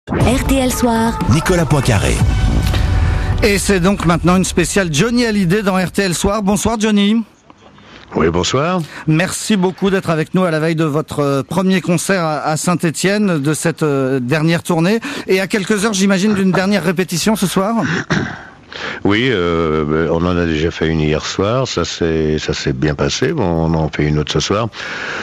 RTL Soir, Nicolas Poincaré. Et c'est donc maintenant une spéciale Johnny Hallyday dans RTL Soir. Bonsoir Johnny. Oui, bonsoir. Merci beaucoup d'être avec nous à la veille de votre premier concert à Saint-Étienne, de cette dernière tournée. Et à quelques heures, j'imagine, d'une dernière répétition ce soir. Oui, on en a déjà fait une hier soir, ça s'est bien passé. Bon, on en fait une autre ce soir,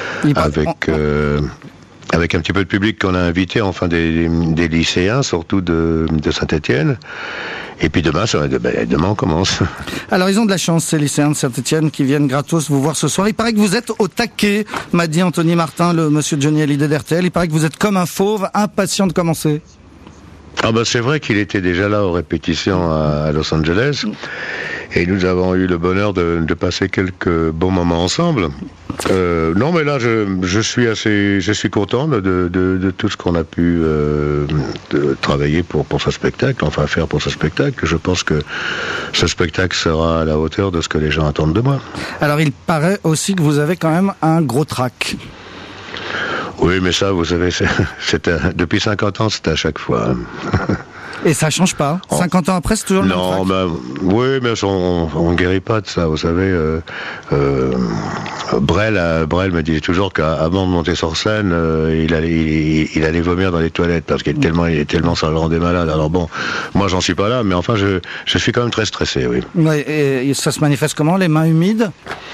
avec un petit peu de public qu'on a invité, enfin des lycéens, surtout de Saint-Étienne. Et puis demain on commence. Alors ils ont de la chance, ces lycéens de Saint-Étienne qui viennent gratos vous voir ce soir. Il paraît que vous êtes au taquet, m'a dit Anthony Martin, le monsieur Johnny Hallyday d'RTL. Il paraît que vous êtes comme un fauve, impatient de commencer. Ah bah c'est vrai qu'il était déjà là aux répétitions à Los Angeles. Et nous avons eu le bonheur de passer quelques bons moments ensemble. Non, mais là, je suis content de tout ce qu'on a pu travailler pour ce spectacle, enfin faire pour ce spectacle. Je pense que ce spectacle sera à la hauteur de ce que les gens attendent de moi. Alors, il paraît aussi que vous avez quand même un gros trac. Oui, mais ça, vous savez, depuis 50 ans, c'est à chaque fois. Et ça change pas. 50 ans après, c'est toujours le même trac. Oui, mais on guérit pas de ça. Vous savez, Brel me disait toujours qu'avant de monter sur scène, il allait vomir dans les toilettes parce qu'il est tellement ça le rendait malade. Alors bon, moi j'en suis pas là, mais enfin je suis quand même très stressé, oui. Ouais, et ça se manifeste comment? Les mains humides?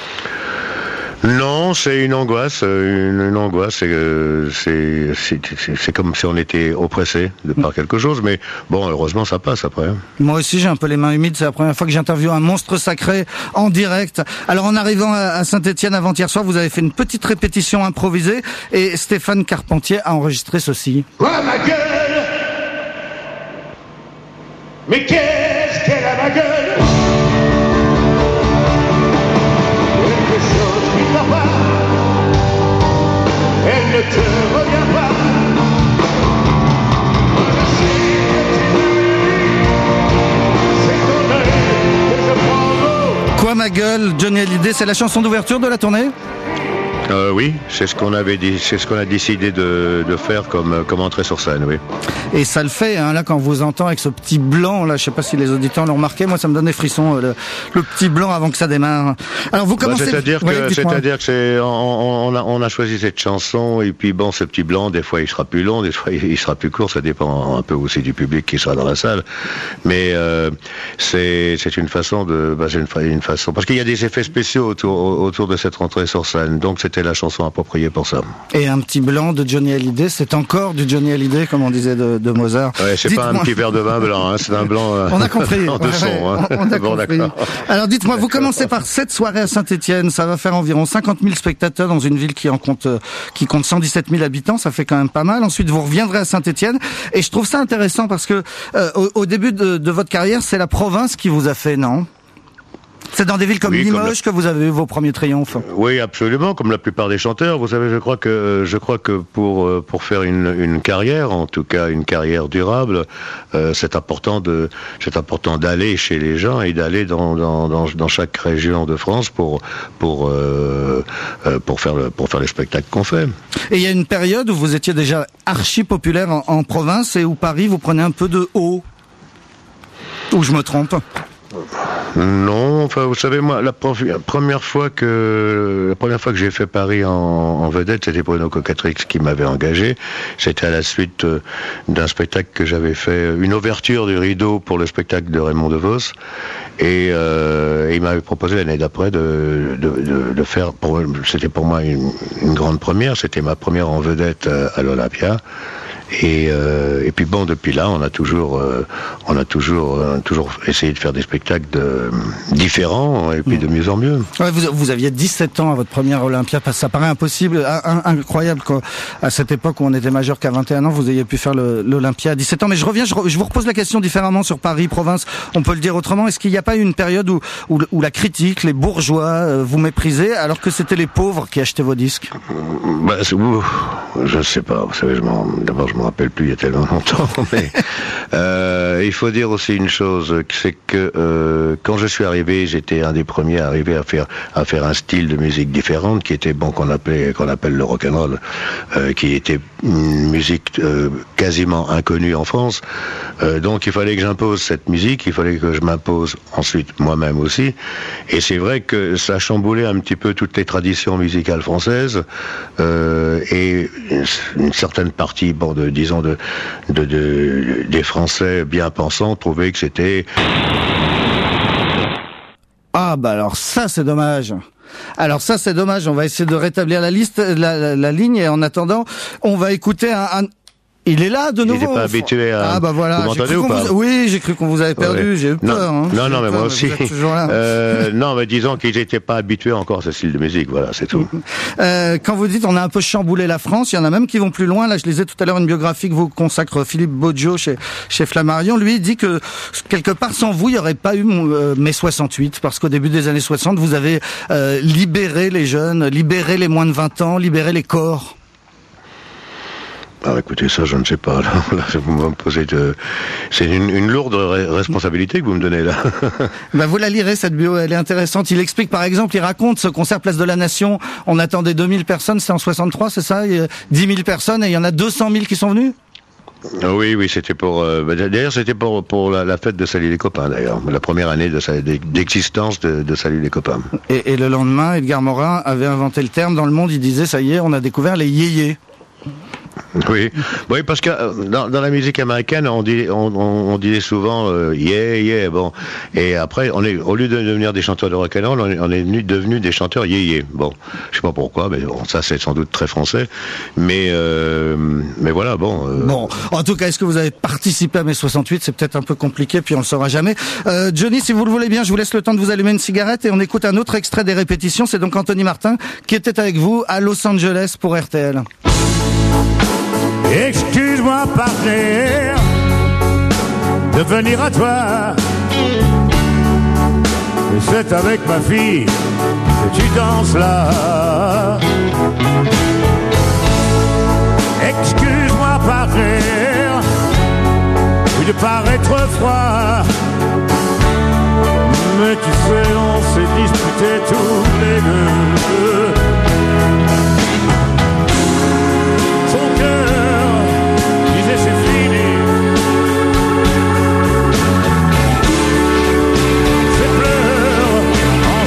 Non, c'est une angoisse. Une angoisse, c'est comme si on était oppressé par quelque chose. Mais bon, heureusement, ça passe après. Moi aussi, j'ai un peu les mains humides. C'est la première fois que j'interviewe un monstre sacré en direct. Alors, en arrivant à Saint-Étienne avant-hier soir, vous avez fait une petite répétition improvisée et Stéphane Carpentier a enregistré ceci. Oh ma gueule! Mais qu'est-ce qu'elle a ma gueule? Elle ne te revient pas. C'est ton œil que je prends. Quoi ma gueule, Johnny Hallyday, c'est la chanson d'ouverture de la tournée? Oui, c'est ce qu'on a décidé de faire comme entrée sur scène, oui. Et ça le fait, hein, là, quand on vous entend avec ce petit blanc, là, je sais pas si les auditeurs l'ont remarqué, moi ça me donne des frissons, le petit blanc avant que ça démarre. Alors vous commencez... C'est-à-dire que on a choisi cette chanson, et puis bon, ce petit blanc, des fois il sera plus long, des fois il sera plus court, ça dépend un peu aussi du public qui sera dans la salle. Mais c'est une façon une façon, parce qu'il y a des effets spéciaux autour de cette entrée sur scène, donc c'était la chanson appropriée pour ça. Et un petit blanc de Johnny Hallyday, c'est encore du Johnny Hallyday, comme on disait de Mozart. Ouais, c'est pas un petit verre de vin blanc, hein, c'est un blanc on a compris. en dessous. Hein. On a bon, compris. Alors dites-moi, vous commencez par cette soirée à Saint-Étienne, ça va faire environ 50 000 spectateurs dans une ville qui compte 117 000 habitants, ça fait quand même pas mal. Ensuite, vous reviendrez à Saint-Étienne, et je trouve ça intéressant parce que au début de votre carrière, c'est la province qui vous a fait, non ? C'est dans des villes comme Limoges que vous avez eu vos premiers triomphes. Oui, absolument, comme la plupart des chanteurs. Vous savez, je crois que pour faire une carrière, en tout cas une carrière durable, c'est important d'aller chez les gens et d'aller dans chaque région de France pour faire les spectacles qu'on fait. Et il y a une période où vous étiez déjà archi populaire en province et où Paris vous prenait un peu de haut. Ou je me trompe? Non, enfin, vous savez, moi, la première fois que j'ai fait Paris en vedette, c'était Bruno Coquatrix qui m'avait engagé. C'était à la suite d'un spectacle que j'avais fait, une ouverture du rideau pour le spectacle de Raymond DeVos. Et il m'avait proposé l'année d'après de faire, c'était pour moi une grande première, c'était ma première en vedette à l'Olympia. Et puis bon, depuis là, on a toujours essayé de faire des spectacles différents et puis de mieux en mieux. Ouais, vous aviez 17 ans à votre première Olympia, ça paraît impossible, incroyable quoi. À cette époque où on était majeur qu'à 21 ans, vous ayez pu faire l'Olympia à 17 ans. Mais je vous repose la question différemment sur Paris, province. On peut le dire autrement. Est-ce qu'il n'y a pas eu une période où la critique, les bourgeois vous méprisaient alors que c'était les pauvres qui achetaient vos disques? Je sais pas. Vous savez, d'abord je me rappelle plus, il y a tellement longtemps. Mais il faut dire aussi une chose, c'est que quand je suis arrivé, j'étais un des premiers à arriver à faire un style de musique différente, qui était qu'on appelle le rock'n'roll, qui était une musique quasiment inconnue en France. Donc il fallait que j'impose cette musique, il fallait que je m'impose ensuite moi-même aussi. Et c'est vrai que ça chamboulait un petit peu toutes les traditions musicales françaises, et une certaine partie, des Français bien pensants trouvaient que c'était... Ah bah alors ça c'est dommage. On va essayer de rétablir la liste, la ligne, et en attendant, on va écouter un... Il est là de nouveau. J'étais pas habitué à... Ah bah voilà. Vous m'entendez ou pas? Oui, j'ai cru qu'on vous avait perdu. Ouais. J'ai eu peur. Non, mais moi aussi. Vous êtes toujours là. Non, mais disons qu'ils n'étaient pas habitués encore à ce style de musique. Voilà, c'est tout. Quand vous dites on a un peu chamboulé la France, il y en a même qui vont plus loin. Là, je lisais tout à l'heure une biographie que vous consacre Philippe Bodjo chez Flammarion. Lui, il dit que quelque part sans vous, il n'y aurait pas eu mai 68, parce qu'au début des années 60, vous avez libéré les jeunes, libéré les moins de 20 ans, libéré les corps. Alors écoutez, ça je ne sais pas. Là vous me posez c'est une lourde responsabilité que vous me donnez là. Bah vous la lirez cette bio, elle est intéressante. Il explique par exemple, il raconte ce concert Place de la Nation. On attendait 2000 personnes, c'était en 63, c'est ça, 10 000 personnes, et il y en a 200 000 qui sont venus. Oui, c'était pour. D'ailleurs, c'était pour la fête de Salut les copains. D'ailleurs, la première année d'existence de Salut les copains. Et le lendemain, Edgar Morin avait inventé le terme dans Le Monde. Il disait, ça y est, on a découvert les yéyés. Oui, parce que dans la musique américaine, on disait souvent yeah, bon. Et après, au lieu de devenir des chanteurs de rock'n'roll, on est devenus des chanteurs yeah. Bon, je sais pas pourquoi, mais bon, ça c'est sans doute très français. Mais voilà, bon. Bon, en tout cas, est-ce que vous avez participé à mai 68? C'est peut-être un peu compliqué, puis on le saura jamais. Johnny, si vous le voulez bien, je vous laisse le temps de vous allumer une cigarette et on écoute un autre extrait des répétitions. C'est donc Anthony Martin qui était avec vous à Los Angeles pour RTL. Excuse-moi, partenaire, de venir à toi. Et c'est avec ma fille que tu danses là. Excuse-moi, partenaire, de paraître froid. Mais tu sais, on s'est disputé tous les deux. Son cœur disait c'est fini. Ses pleurs en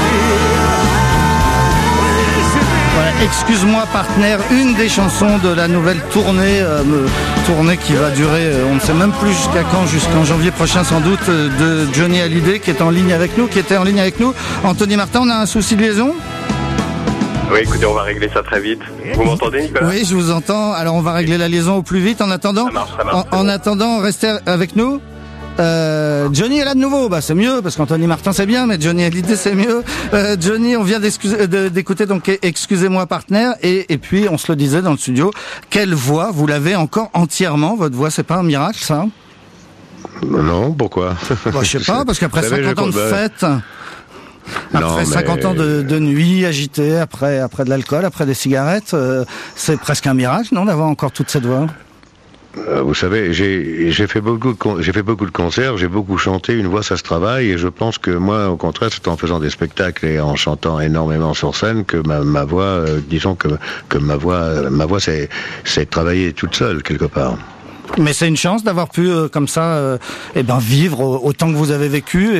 ouais, excuse-moi partenaire, une des chansons de la nouvelle tournée qui va durer, on ne sait même plus jusqu'à quand, jusqu'en janvier prochain sans doute, de Johnny Hallyday qui était en ligne avec nous. Anthony Martin, on a un souci de liaison? Oui, écoutez, on va régler ça très vite. Vous m'entendez, Nicolas? Oui, je vous entends. Alors, on va régler la liaison au plus vite. En attendant, ça marche. En attendant, restez avec nous. Johnny est là de nouveau. Bah, c'est mieux, parce qu'Anthony Martin, c'est bien, mais Johnny Hallyday, c'est mieux. Johnny, on vient d'écouter, donc, excusez-moi, partenaire. Et puis, on se le disait dans le studio. Quelle voix? Vous l'avez encore entièrement, votre voix. C'est pas un miracle, ça? Non, pourquoi? Bah, je sais pas, parce qu'après 50 ans de fête, après 50 ans de nuit agitée, après de l'alcool, après des cigarettes, c'est presque un miracle, non, d'avoir encore toute cette voix? Vous savez, j'ai fait beaucoup de concerts, j'ai beaucoup chanté, une voix ça se travaille, et je pense que moi, au contraire, c'est en faisant des spectacles et en chantant énormément sur scène que ma voix, disons que ma voix c'est travailler toute seule quelque part. Mais c'est une chance d'avoir pu comme ça, vivre autant que vous avez vécu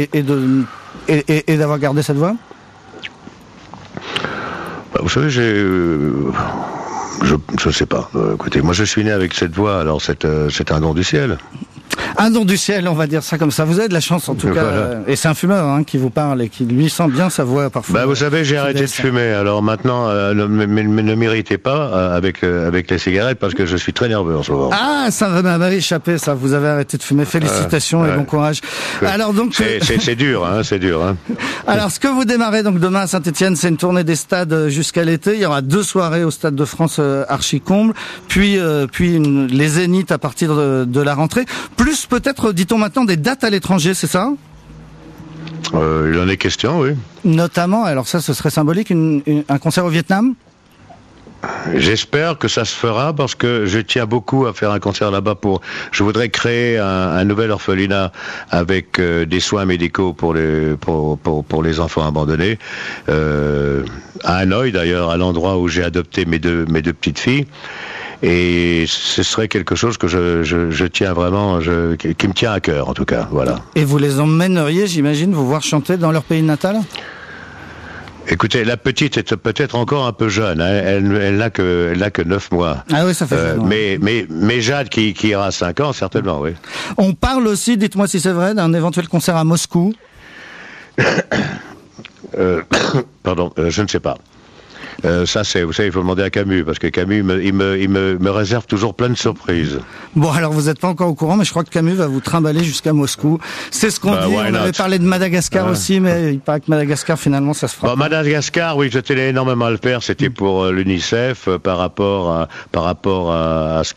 et d'avoir gardé cette voix. Vous savez, je sais pas. Écoutez, moi je suis né avec cette voix, alors c'est un don du ciel. Un don du ciel, on va dire ça comme ça. Vous avez de la chance en tout cas. Voilà. Et c'est un fumeur qui vous parle et qui lui sent bien sa voix parfois. Bah vous savez, j'ai arrêté de fumer. Alors maintenant, ne m'irritez pas avec les cigarettes parce que je suis très nerveux en ce moment. Ah, ça m'avait échappé ça. Vous avez arrêté de fumer. Félicitations et bon courage. Alors donc c'est dur, c'est dur. Alors ce que vous démarrez donc demain à Saint-Étienne, c'est une tournée des stades jusqu'à l'été. Il y aura 2 soirées au Stade de France archi-comble, puis les Zéniths à partir de la rentrée. Plus peut-être, dit-on maintenant, des dates à l'étranger, c'est ça? Il en est question, oui. Notamment, alors ça, ce serait symbolique, un concert au Vietnam? J'espère que ça se fera parce que je tiens beaucoup à faire un concert là-bas je voudrais créer un nouvel orphelinat avec des soins médicaux pour les enfants abandonnés. À Hanoï d'ailleurs, à l'endroit où j'ai adopté mes deux petites filles. Et ce serait quelque chose que je tiens vraiment, qui me tient à cœur en tout cas, voilà. Et vous les emmèneriez, j'imagine, vous voir chanter dans leur pays natal ? Écoutez, la petite est peut-être encore un peu jeune, hein. Elle n'a que 9 mois. Ah oui, ça fait jeune. Mais Jade qui ira à 5 ans, certainement, oui. On parle aussi, dites-moi si c'est vrai, d'un éventuel concert à Moscou. Pardon, je ne sais pas. Ça, vous savez, il faut demander à Camus, parce que Camus, il me réserve toujours plein de surprises. Bon, alors vous n'êtes pas encore au courant, mais je crois que Camus va vous trimballer jusqu'à Moscou. C'est ce qu'on dit. On avait parlé de Madagascar aussi, mais il paraît que Madagascar, finalement, ça se fera. Bon, Madagascar, oui, je tenais énormément à le faire. C'était pour l'UNICEF, par rapport à ce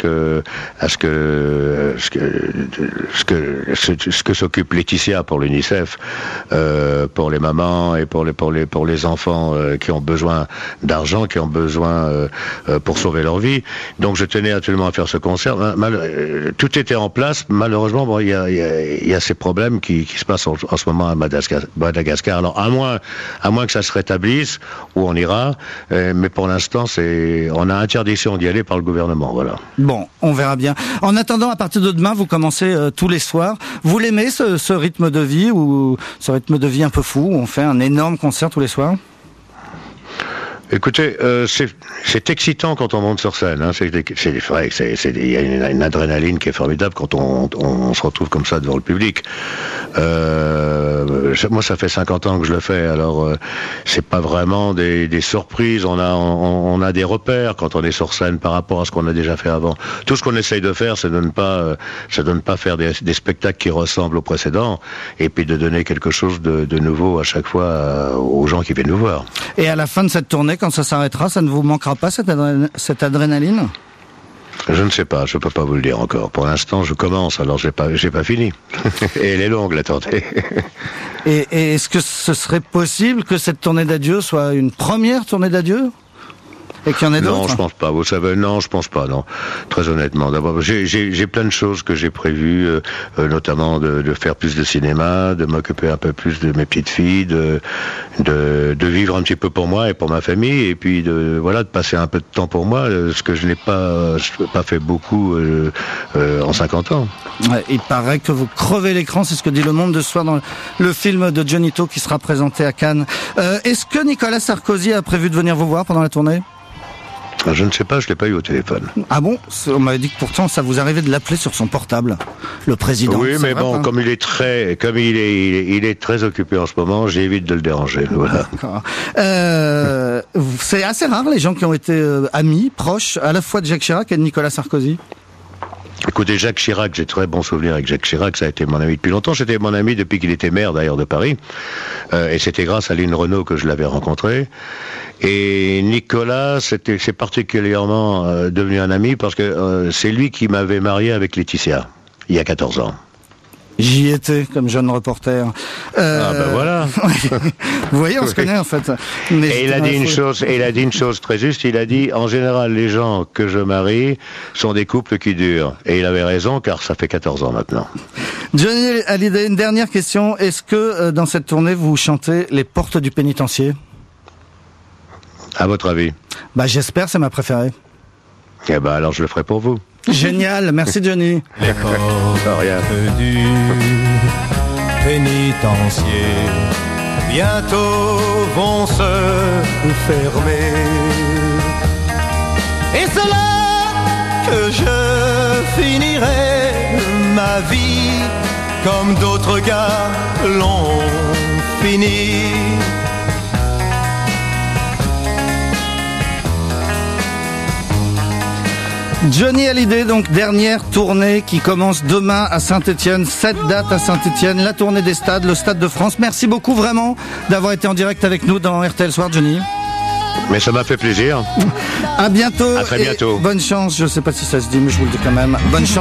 que s'occupe Laetitia pour l'UNICEF, pour les mamans et pour les enfants qui ont besoin d'argent, qui ont besoin pour sauver leur vie. Donc je tenais absolument à faire ce concert. Tout était en place. Malheureusement, bon, il y a ces problèmes qui se passent en ce moment à Madagascar. Alors à moins que ça se rétablisse, où on ira. Mais pour l'instant, on a interdiction d'y aller par le gouvernement. Voilà. Bon, on verra bien. En attendant, à partir de demain, vous commencez tous les soirs. Vous l'aimez ce rythme de vie ou ce rythme de vie un peu fou où on fait un énorme concert tous les soirs? Écoutez, c'est excitant quand on monte sur scène. Hein. C'est vrai, il y a une adrénaline qui est formidable quand on se retrouve comme ça devant le public. Moi, ça fait 50 ans que je le fais. Alors, c'est pas vraiment des surprises. On a des repères quand on est sur scène par rapport à ce qu'on a déjà fait avant. Tout ce qu'on essaye de faire, c'est de ne pas faire des spectacles qui ressemblent aux précédents, et puis de donner quelque chose de nouveau à chaque fois aux gens qui viennent nous voir. Et à la fin de cette tournée, quand ça s'arrêtera, ça ne vous manquera pas cette adrénaline? Je ne sais pas, je peux pas vous le dire encore. Pour l'instant, je commence, alors j'ai pas fini. Et elle est longue, la tournée. Et est-ce que ce serait possible que cette tournée d'adieu soit une première tournée d'adieu? Et qu'il y en ait d'autres? Non, je pense pas. Vous savez, non, je pense pas, non. Très honnêtement. D'abord, j'ai plein de choses que j'ai prévues, notamment de faire plus de cinéma, de m'occuper un peu plus de mes petites filles, de vivre un petit peu pour moi et pour ma famille, et puis de passer un peu de temps pour moi, ce que je n'ai pas fait beaucoup en 50 ans. Ouais, il paraît que vous crevez l'écran, c'est ce que dit Le Monde de ce soir dans le film de Johnny To qui sera présenté à Cannes. Est-ce que Nicolas Sarkozy a prévu de venir vous voir pendant la tournée? Je ne sais pas, je l'ai pas eu au téléphone. Ah bon? On m'avait dit que pourtant ça vous arrivait de l'appeler sur son portable, le président. Oui, mais bon, comme il est très occupé en ce moment, j'évite de le déranger. Voilà. D'accord. C'est assez rare les gens qui ont été amis, proches, à la fois de Jacques Chirac et de Nicolas Sarkozy. Écoutez, Jacques Chirac, j'ai très bons souvenirs avec Jacques Chirac, ça a été mon ami depuis longtemps. C'était mon ami depuis qu'il était maire d'ailleurs de Paris. Et c'était grâce à Lynn Renault que je l'avais rencontré. Et Nicolas, c'est particulièrement devenu un ami parce que c'est lui qui m'avait marié avec Laetitia, il y a 14 ans. J'y étais comme jeune reporter. Ah ben voilà. Vous voyez, on se connaît en fait. Mais et il a dit une chose très juste. Il a dit en général les gens que je marie sont des couples qui durent. Et il avait raison car ça fait 14 ans maintenant. Johnny Hallyday, une dernière question. Est-ce que dans cette tournée vous chantez Les Portes du Pénitencier? À votre avis? Bah j'espère, c'est ma préférée. Eh ben alors je le ferai pour vous. Génial, merci Johnny. Les portes du pénitencier bientôt vont se fermer. Et c'est là que je finirai ma vie comme d'autres gars l'ont fini. Johnny Hallyday, donc dernière tournée qui commence demain à Saint-Étienne, 7 dates à Saint-Étienne, la tournée des stades, le Stade de France. Merci beaucoup vraiment d'avoir été en direct avec nous dans RTL Soir, Johnny. Mais ça m'a fait plaisir. À bientôt. À très bientôt. Bonne chance, je sais pas si ça se dit, mais je vous le dis quand même. Bonne chance.